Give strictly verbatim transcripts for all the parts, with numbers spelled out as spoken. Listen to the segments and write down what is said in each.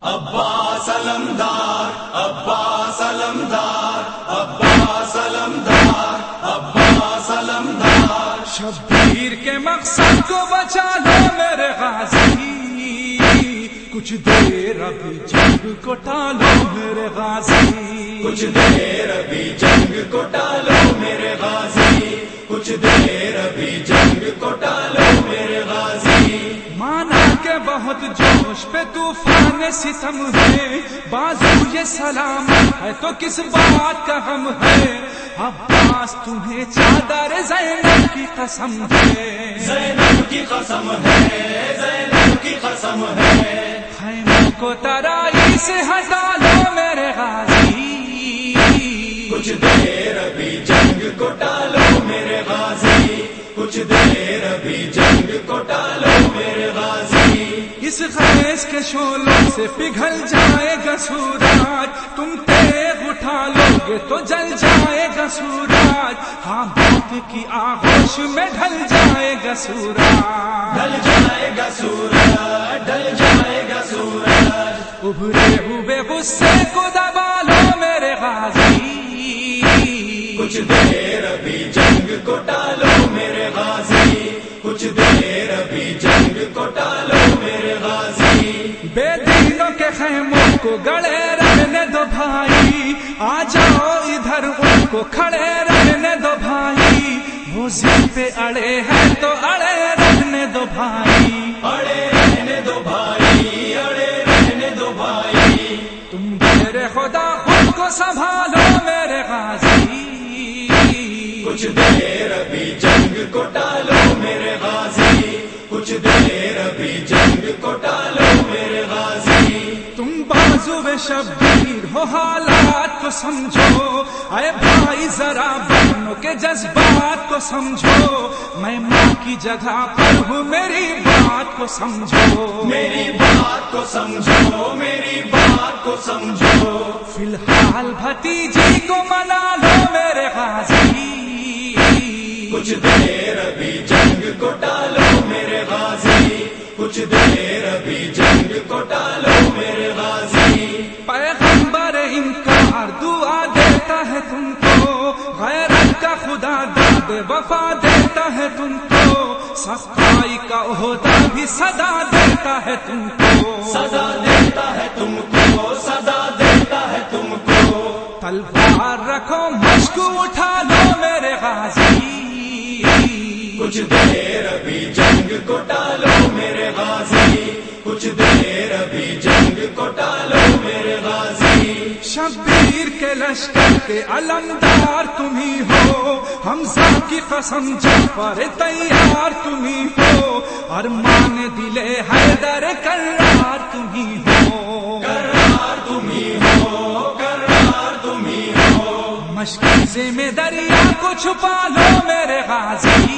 عباس علمدار عباس علمدار عباس علمدار عباس علمدار شبیر کے مقصد کو بچا لو میرے غازی، کچھ دیر ابھی جنگ کو ٹالو میرے غازی، کچھ دیر ابھی جنگ کو ٹالو میرے غازی، کچھ دیر ابھی جنگ کو ٹالو میرے غازی۔ مانا کہ بہت جوش پہ طوفان ستم ہے، بازو یہ سلام ہے تو کس بات کا غم ہے، عباس تمہیں چادر زینب کی قسم ہے، زینب کی قسم ہے، زینب کی قسم ہے۔ خیموں کو ترائی سے ہٹا لو میرے غازی، کچھ دیر ابھی جنگ کو ٹالو میرے غازی، کچھ دیر ابھی جنگ کو ٹالو میرے غازی۔ اس خیز کے شعلوں سے پگھل جائے گا سورج، تم تیغ اٹھا لو گے تو جل جائے گا سورج، ہاں موت کی آغوش میں ڈھل جائے گا سورج، ڈل جائے گا سورج، ڈل جائے گا سورج۔ ابھرے ہوئے غصے کو دبا لو میرے غازی، کچھ دیر ابھی جنگ کو ٹالو میرے غازی، کچھ دیر ابھی جنگ کو ٹالو میرے غازی۔ بے دینوں کے خیموں کو گڑے رہنے دو بھائی، آ جاؤ ادھر ان کو کھڑے رہنے دو بھائی، وہ ضد پہ اڑے ہیں تو اڑے رہنے دو بھائی، اڑے رہنے دو بھائی، اڑے رہنے دو بھائی۔ تم میرے خدا خود کو سنبھالو میرے غازی، کچھ دیر ابھی جنگ کو ٹالو میرے غازی، کچھ دیر ابھی جنگ کو ٹالو میرے غازی۔ تم بازو شبیر ہو حالات کو سمجھو، اے بھائی ذرا بہنوں کے جذبات کو سمجھو، میں ماں کی جگہ پر ہوں میری بات کو سمجھو، میری بات کو سمجھو، میری بات کو سمجھو۔ فی الحال بھتیجی کو منا لو میرے غازی، کچھ دیر ابھی جنگ کو ٹالو میرے غازی، کچھ دیر ابھی جنگ کو ٹالو میرے غازی۔ پیغمبر انکار دعا دیتا ہے تم کو، غیرت کا خدا داد وفا دیتا ہے تم کو، صفائی کا عہدہ بھی صدا دیتا ہے تم کو، سزا دیتا ہے تم کو، سزا دیتا ہے تم کو۔ تلوار رکھو مشک اٹھا لو میرے غازی، کچھ دیر ابھی جنگ کو ٹالو میرے غازی، کچھ دیر ابھی جنگ کو ٹالو میرے غازی۔ شبیر کے لشکر کے علمدار تم ہی ہو، حمزہ کی قسم جعفر تیار تم ہی ہو، ارمان دل حیدر کرار تم ہی ہو، کرار تم ہی ہو، کرار تم ہی ہو۔ مشکل میں دریا کو چھپا لو میرے غازی،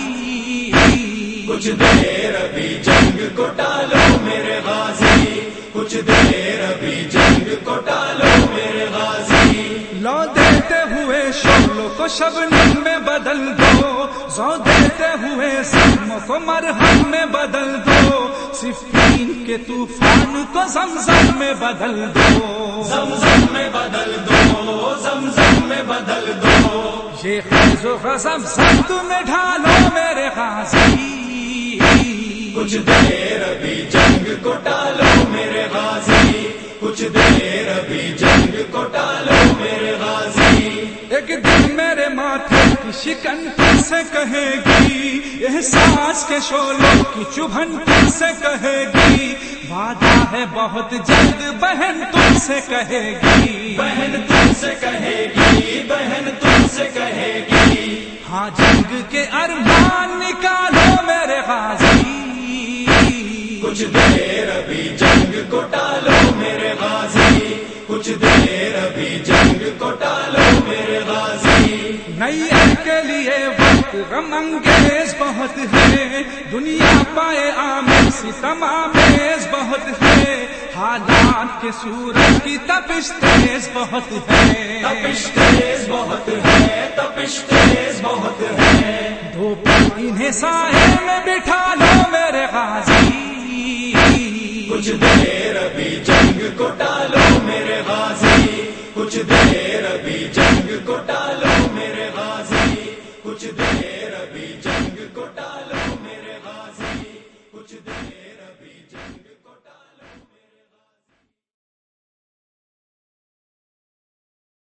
کچھ دیر ابھی جنگ کو ٹالو میرے غازی، کچھ دیر ابھی جنگ کو ٹالو میرے غازی۔ لو دیتے ہوئے شعلوں کو شبنم میں بدل دو، زو دیتے ہوئے زخموں کو مرہم میں بدل دو، صفین کے طوفان کو زمزم میں بدل دو، زمزم میں بدل دو، زمزم میں بدل دو۔ یہ خیز و غضب سب میں ڈھالو میرے غازی، کچھ دیر ابھی جنگ کو ٹالو میرے غازی، کچھ دیر ابھی جنگ کو ٹالو میرے غازی۔ ایک دن میرے ماتھے کی شکن تم سے کہے گی، احساس کے شعلوں کی چبھن تم سے کہے گی، وعدہ ہے بہت جلد بہن تم سے کہے گی، بہن تم سے کہے گی، بہن تم سے کہے گی۔ ہاں جنگ کے ارمان نکالو میرے غازی، کچھ دیر ابھی جنگ کو ٹالو میرے غازی، کچھ دیر ابھی جنگ کو ٹالو میرے غازی۔ نیت کے لیے وقت غم انگیز بہت ہے، دنیا پائے عامر ستم آمیز بہت ہے، حالات کے سورج کی تپش تیز بہت ہے، تپش تیز بہت ہے، تپش تیز بہت ہے۔ دو پل انہیں سائے میں بٹھا لو میرے غازی، کچھ دیر ابھی جنگ جنگ کو ٹالو میرے غازی، کچھ دیر ابھی جنگ